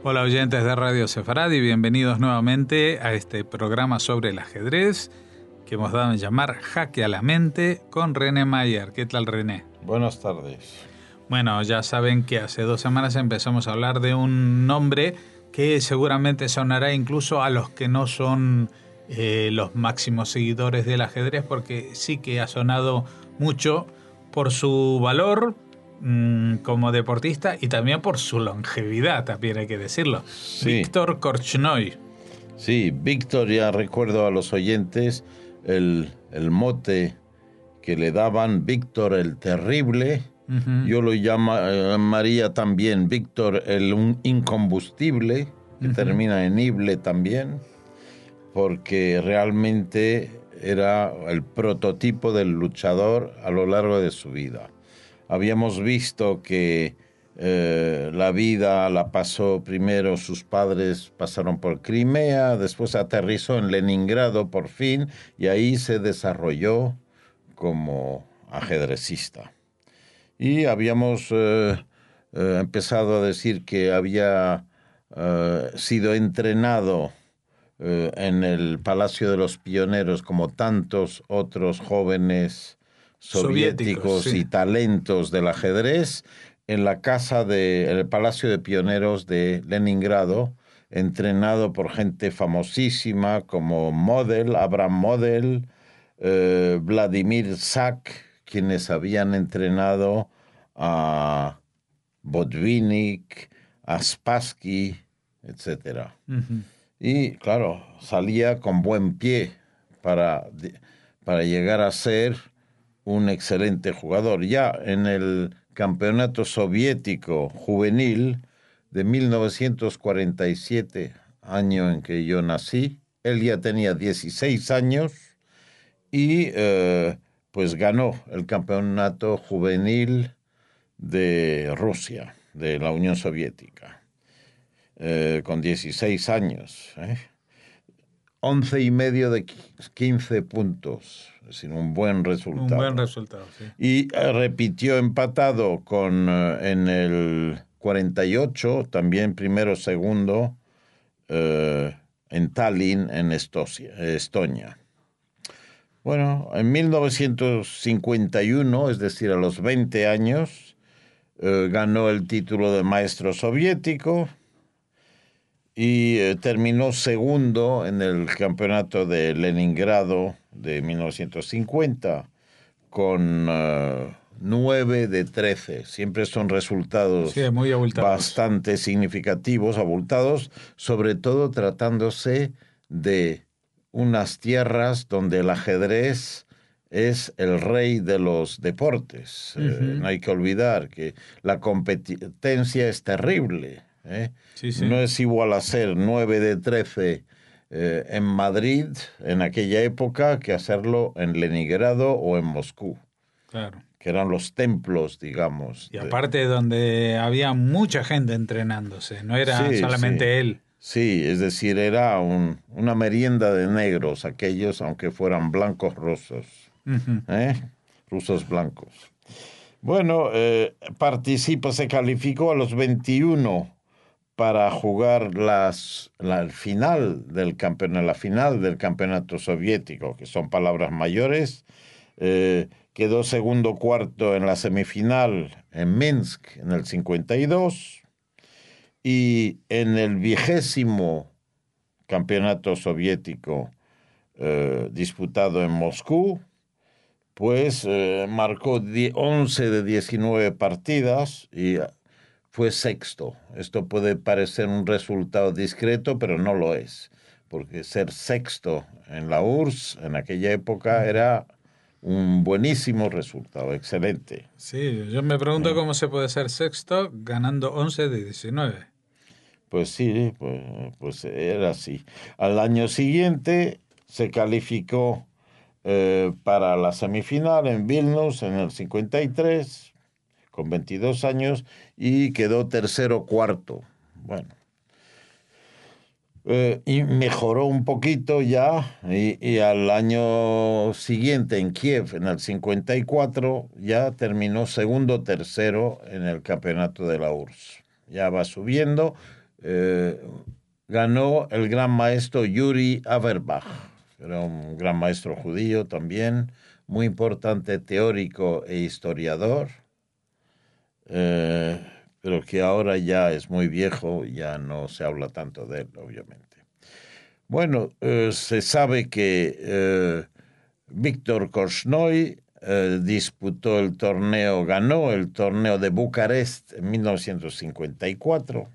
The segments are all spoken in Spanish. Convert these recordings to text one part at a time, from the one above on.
Hola oyentes de Radio Sefaradi, bienvenidos nuevamente a este programa sobre el ajedrez que hemos dado en llamar Jaque a la Mente con René Mayer. ¿Qué tal, René? Buenas tardes. Bueno, ya saben que hace 2 semanas empezamos a hablar de un nombre que seguramente sonará incluso a los que no son los máximos seguidores del ajedrez, porque sí que ha sonado mucho por su valor como deportista y también por su longevidad, también hay que decirlo. Sí. Víctor Korchnoi. Sí, Víctor, ya recuerdo a los oyentes el mote que le daban, Víctor el Terrible. Uh-huh. Yo lo llamaría también Víctor el Incombustible, que termina en ible también, porque realmente era el prototipo del luchador a lo largo de su vida. Habíamos visto que la vida la pasó primero, sus padres pasaron por Crimea, después aterrizó en Leningrado por fin, y ahí se desarrolló como ajedrecista. Y habíamos empezado a decir que había sido entrenado en el Palacio de los Pioneros, como tantos otros jóvenes soviéticos sí, y talentos del ajedrez, en la en el Palacio de Pioneros de Leningrado, entrenado por gente famosísima como Model, Abraham Model, Vladimir Zak, quienes habían entrenado a Botvinnik, a Spassky, etc. Uh-huh. Y claro, salía con buen pie para llegar a ser un excelente jugador. Ya en el campeonato soviético juvenil de 1947, año en que yo nací, él ya tenía 16 años y pues ganó el campeonato juvenil de Rusia, de la Unión Soviética, con 16 años. 11,5 de 15 puntos, es decir, un buen resultado. Un buen resultado, sí. Y repitió empatado en el 48, también primero, segundo, en Tallinn, en Estonia. Bueno, en 1951, es decir, a los 20 años, ganó el título de maestro soviético y terminó segundo en el campeonato de Leningrado de 1950 con 9 de 13. Siempre son resultados muy bastante significativos, abultados, sobre todo tratándose de unas tierras donde el ajedrez es el rey de los deportes. Uh-huh. No hay que olvidar que la competencia es terrible. Sí, sí. No es igual hacer 9 de 13 en Madrid en aquella época que hacerlo en Leningrado o en Moscú. Claro. Que eran los templos, digamos. Y aparte donde había mucha gente entrenándose, no era solamente él. Sí, es decir, era una merienda de negros, aquellos, aunque fueran blancos rusos. Uh-huh. Rusos blancos. Bueno, se calificó a los 21 para jugar la final del campeonato soviético, que son palabras mayores. Quedó segundo cuarto en la semifinal en Minsk en el 52 y en el 20º campeonato soviético disputado en Moscú, pues marcó 11 de 19 partidas y fue sexto. Esto puede parecer un resultado discreto, pero no lo es, porque ser sexto en la URSS en aquella época era un buenísimo resultado, excelente. Sí, yo me pregunto cómo se puede ser sexto ganando 11 de 19. Pues sí, pues era así. Al año siguiente se calificó para la semifinal en Vilnius en el 53, con 22 años, y quedó tercero cuarto. Bueno. Y mejoró un poquito ya, y al año siguiente en Kiev, en el 54, ya terminó segundo tercero en el campeonato de la URSS. Ya va subiendo, ganó el gran maestro Yuri Averbach. Era un gran maestro judío también, muy importante teórico e historiador, pero que ahora ya es muy viejo, ya no se habla tanto de él, obviamente. Bueno, se sabe que Víctor Korchnoi disputó el torneo, ganó el torneo de Bucarest en 1954,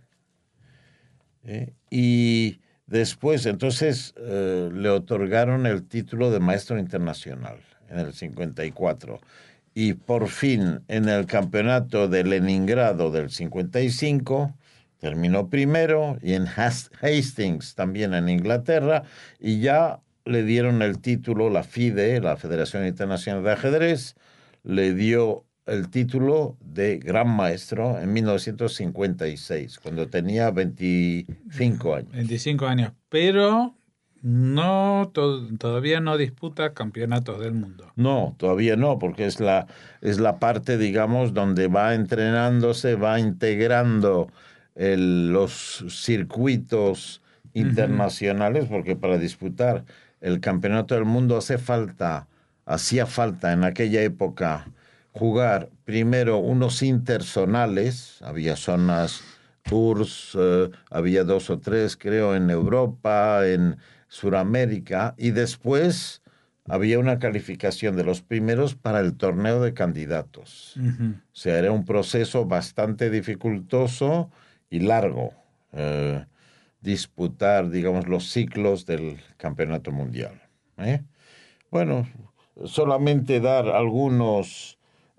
y después entonces le otorgaron el título de maestro internacional en el 54. Y por fin en el campeonato de Leningrado del 55 terminó primero, y en Hastings también en Inglaterra, y ya le dieron el título, la FIDE, la Federación Internacional de Ajedrez, le dio el título de Gran Maestro en 1956, cuando tenía 25 años. 25 años, pero todavía no disputa campeonatos del mundo. No, todavía no, porque es la parte, digamos, donde va entrenándose, va integrando los circuitos internacionales, porque para disputar el campeonato del mundo hacía falta en aquella época jugar primero unos interzonales, había zonas tours, había 2 o 3, creo, en Europa, en Sudamérica, y después había una calificación de los primeros para el torneo de candidatos. O sea, era un proceso bastante dificultoso y largo, disputar, digamos, los ciclos del campeonato mundial. Bueno, solamente dar algunos.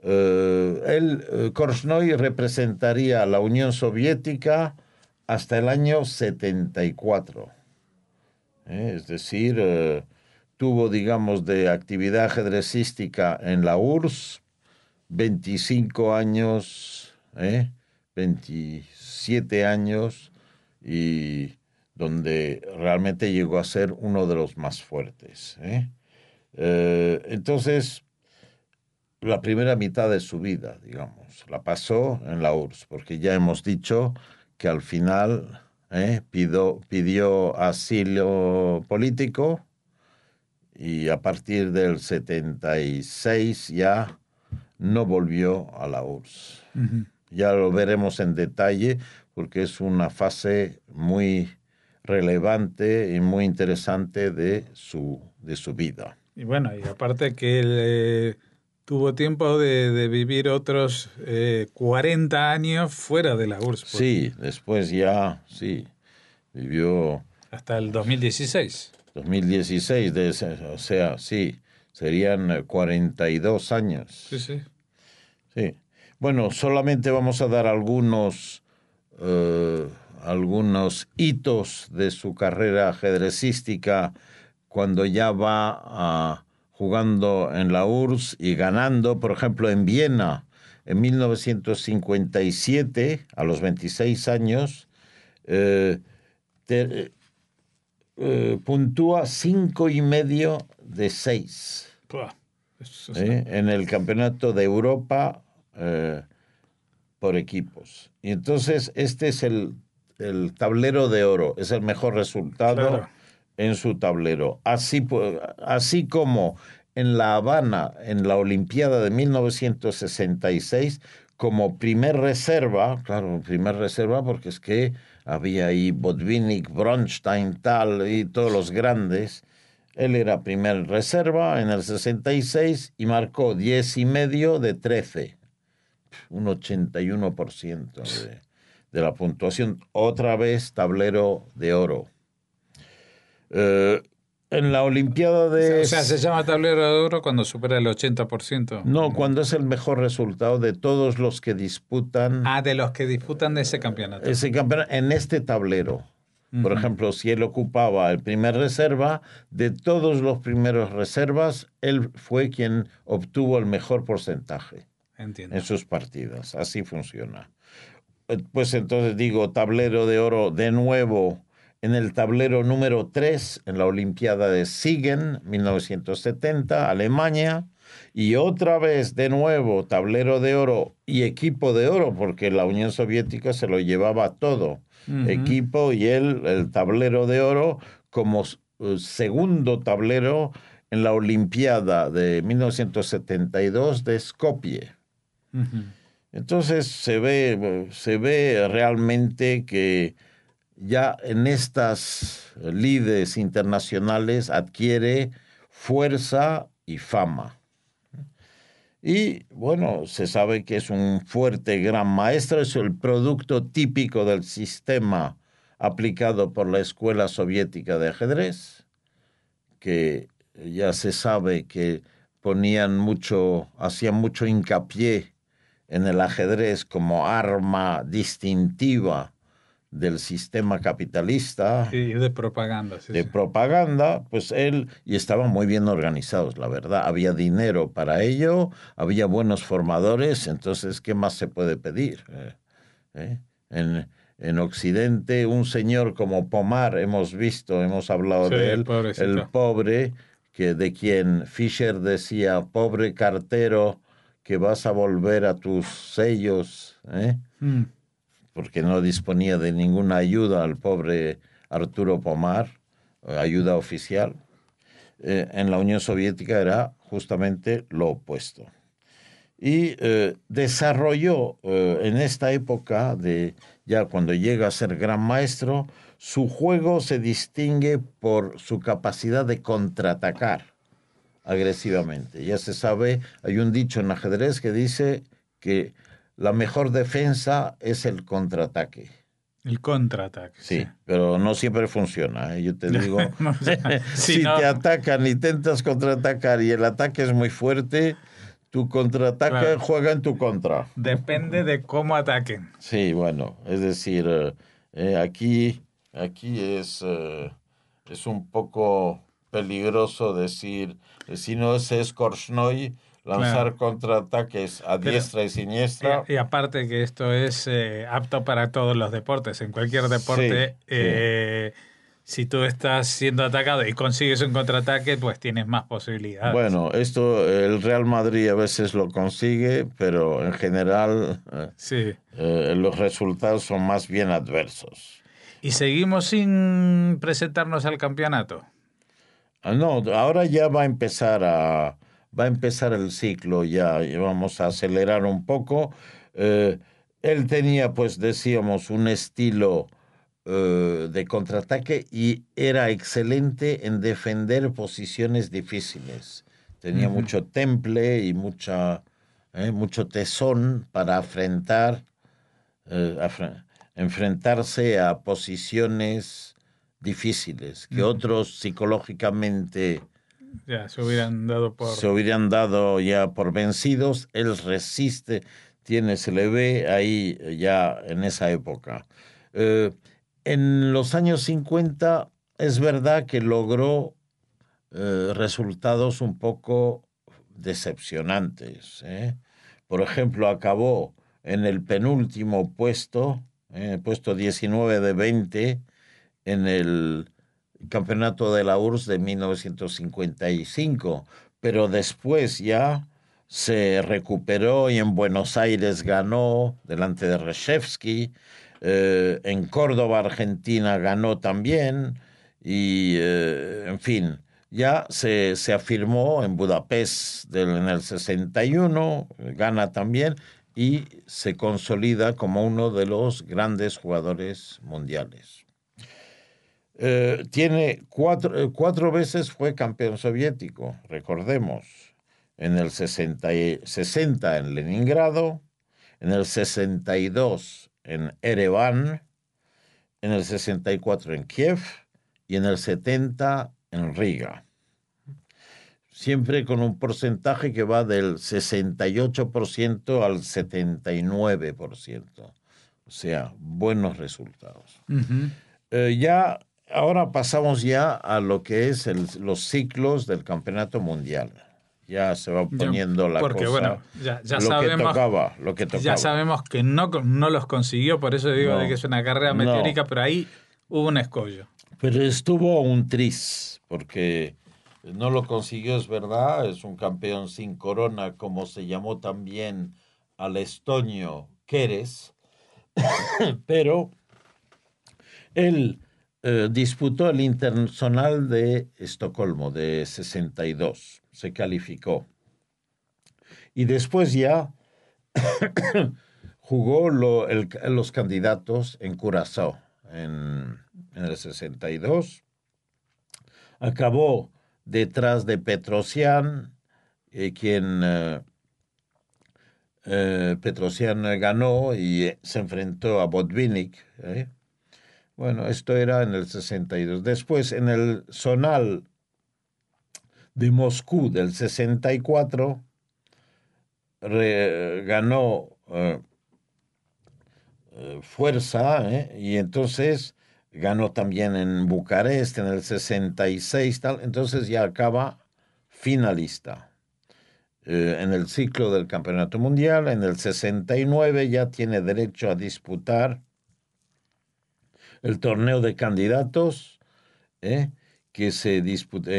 Korchnoi representaría a la Unión Soviética hasta el año 74. Es decir, tuvo, digamos, de actividad ajedrecística en la URSS 25 años, 27 años, y donde realmente llegó a ser uno de los más fuertes. Entonces, la primera mitad de su vida, digamos, la pasó en la URSS, porque ya hemos dicho que al final pidió asilo político, y a partir del 76 ya no volvió a la URSS. Ya lo veremos en detalle, porque es una fase muy relevante y muy interesante de su vida. Y bueno, y aparte que él tuvo tiempo de vivir otros 40 años fuera de la URSS. Sí, después ya, sí, vivió... Hasta el 2016. 2016, o sea, sí, serían 42 años. Sí, sí. Sí. Bueno, solamente vamos a dar algunos hitos de su carrera ajedrecística cuando ya va jugando en la URSS y ganando, por ejemplo, en Viena, en 1957, a los 26 años, puntúa 5,5 de 6 en el campeonato de Europa por equipos. Y entonces este es el tablero de oro, es el mejor resultado en su tablero. Así como en La Habana, en la Olimpiada de 1966, como primer reserva, claro, primer reserva porque es que había ahí Botvinnik, Bronstein, tal, y todos los grandes. Él era primer reserva en el 66 y marcó 10,5 de 13, un 81% de la puntuación. Otra vez tablero de oro. En la Olimpiada de... O sea, se llama tablero de oro cuando supera el 80%. No, cuando es el mejor resultado de todos los que disputan... de los que disputan de ese campeonato. Ese campeonato en este tablero. Por ejemplo, si él ocupaba el primer reserva, de todos los primeros reservas, él fue quien obtuvo el mejor porcentaje. Entiendo. En sus partidas. Así funciona. Pues entonces digo, tablero de oro de nuevo en el tablero número 3 en la Olimpiada de Siegen, 1970, Alemania. Y otra vez, de nuevo, tablero de oro y equipo de oro, porque la Unión Soviética se lo llevaba todo. Equipo y el tablero de oro como segundo tablero en la Olimpiada de 1972 de Skopje. Entonces se ve realmente que ya en estas lides internacionales adquiere fuerza y fama. Y bueno, se sabe que es un fuerte gran maestro, es el producto típico del sistema aplicado por la Escuela Soviética de Ajedrez, que ya se sabe que hacían mucho hincapié en el ajedrez como arma distintiva del sistema capitalista. Y de propaganda. Sí, de propaganda, pues y estaban muy bien organizados, la verdad. Había dinero para ello, había buenos formadores, entonces, ¿qué más se puede pedir? En Occidente, un señor como Pomar, hemos hablado de él, pobrecito. el pobre, de quien Fischer decía, pobre cartero, que vas a volver a tus sellos, porque no disponía de ninguna ayuda al pobre Arturo Pomar, ayuda oficial. En la Unión Soviética era justamente lo opuesto. Y desarrolló en esta época, ya cuando llega a ser gran maestro, su juego se distingue por su capacidad de contraatacar agresivamente. Ya se sabe, hay un dicho en ajedrez que dice que la mejor defensa es el contraataque. El contraataque. Sí, pero no siempre funciona. Yo te digo, No, si te atacan, intentas contraatacar y el ataque es muy fuerte, tu contraataque juega en tu contra. Depende de cómo ataquen. Sí, bueno, es decir, aquí es un poco peligroso decir, si no es Korchnoi, lanzar contraataques a diestra y siniestra. Y aparte que esto es apto para todos los deportes. En cualquier deporte, si tú estás siendo atacado y consigues un contraataque, pues tienes más posibilidades. Bueno, el Real Madrid a veces lo consigue, pero en general los resultados son más bien adversos. ¿Y seguimos sin presentarnos al campeonato? No, ahora ya va a empezar el ciclo, ya vamos a acelerar un poco. Él tenía, pues decíamos, un estilo de contraataque y era excelente en defender posiciones difíciles. Tenía mucho temple y mucho tesón para enfrentarse a posiciones difíciles que otros psicológicamente se hubieran dado ya por vencidos. Él resiste, se le ve ahí ya en esa época. En los años 50 es verdad que logró resultados un poco decepcionantes. Por ejemplo, acabó en el penúltimo puesto, puesto 19 de 20, en el campeonato de la URSS de 1955, pero después ya se recuperó y en Buenos Aires ganó delante de Reshevsky, en Córdoba, Argentina, ganó también, y en fin, ya se afirmó en Budapest en el 61, gana también, y se consolida como uno de los grandes jugadores mundiales. Tiene cuatro veces fue campeón soviético, recordemos, en el 60 en Leningrado, en el 62 en Ereván, en el 64 en Kiev y en el 70 en Riga. Siempre con un porcentaje que va del 68% al 79%. O sea, buenos resultados. Ahora pasamos ya a lo que es los ciclos del campeonato mundial. Ya se va poniendo la cosa. Bueno, ya lo que tocaba. Ya sabemos que no los consiguió, por eso digo de que es una carrera meteórica, pero ahí hubo un escollo. Pero estuvo un tris, porque No lo consiguió, es verdad, es un campeón sin corona, como se llamó también al estonio Keres, pero él disputó el Internacional de Estocolmo de 62, se calificó. Y después ya jugó los candidatos en Curazao en el 62. Acabó detrás de Petrosian, quien Petrosian ganó y se enfrentó a Botvinnik. Bueno, esto era en el 62. Después, en el Zonal de Moscú del 64, ganó fuerza, y entonces ganó también en Bucarest en el 66, tal, entonces ya acaba finalista. En el ciclo del Campeonato Mundial, en el 69 ya tiene derecho a disputar el torneo de candidatos, que se disputa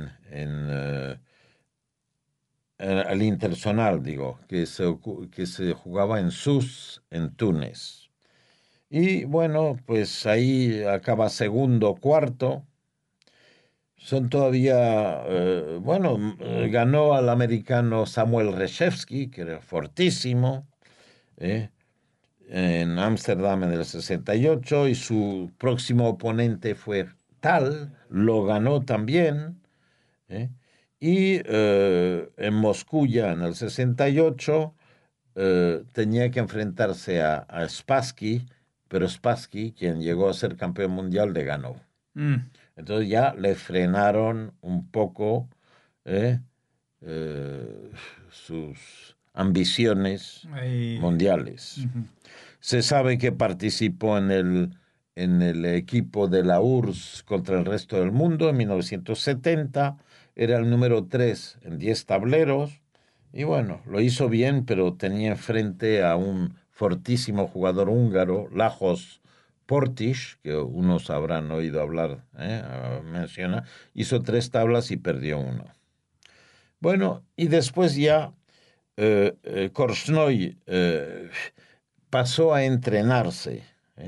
al Interzonal, digo, que se jugaba en Sus, en Túnez. Y bueno, pues ahí acaba segundo, cuarto. Son todavía, ganó al americano Samuel Reshevsky, que era fortísimo, en Ámsterdam en el 68, y su próximo oponente fue Tal, lo ganó también, y en Moscú ya en el 68 tenía que enfrentarse a Spassky, pero Spassky, quien llegó a ser campeón mundial, le ganó. Entonces ya le frenaron un poco sus ambiciones mundiales. Se sabe que participó en el equipo de la URSS contra el resto del mundo en 1970, era el número 3 en 10 tableros, y bueno, lo hizo bien, pero tenía enfrente a un fortísimo jugador húngaro, Lajos Portis, que unos habrán oído hablar, menciona, hizo 3 tablas y perdió 1. Bueno, y después ya Korchnoi pasó a entrenarse,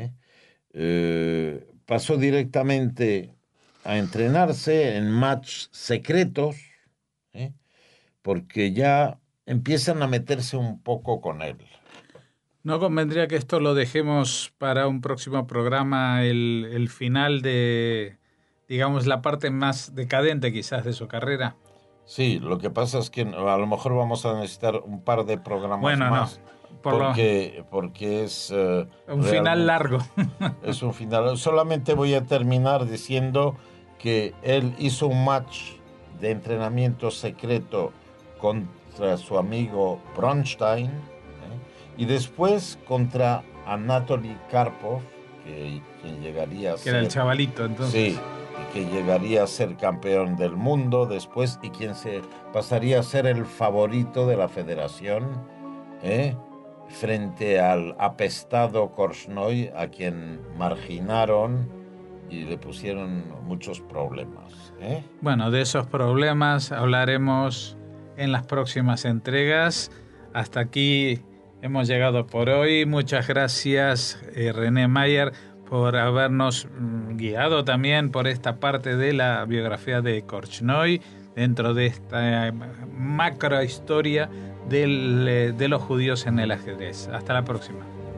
pasó directamente a entrenarse en match secretos, porque ya empiezan a meterse un poco con él. ¿No convendría que esto lo dejemos para un próximo programa, el final de, digamos, la parte más decadente quizás de su carrera? Sí, lo que pasa es que a lo mejor vamos a necesitar un par de programas más. No, porque es un final largo. Es un final. Solamente voy a terminar diciendo que él hizo un match de entrenamiento secreto contra su amigo Bronstein, y después contra Anatoly Karpov, quien llegaría a ser... Que era el chavalito, entonces. Sí, y que llegaría a ser campeón del mundo después, y quien se pasaría a ser el favorito de la federación, frente al apestado Korchnoi, a quien marginaron y le pusieron muchos problemas. Bueno, de esos problemas hablaremos en las próximas entregas. Hasta aquí hemos llegado por hoy. Muchas gracias, René Mayer, por habernos guiado también por esta parte de la biografía de Korchnoi dentro de esta macro historia de los judíos en el ajedrez. Hasta la próxima.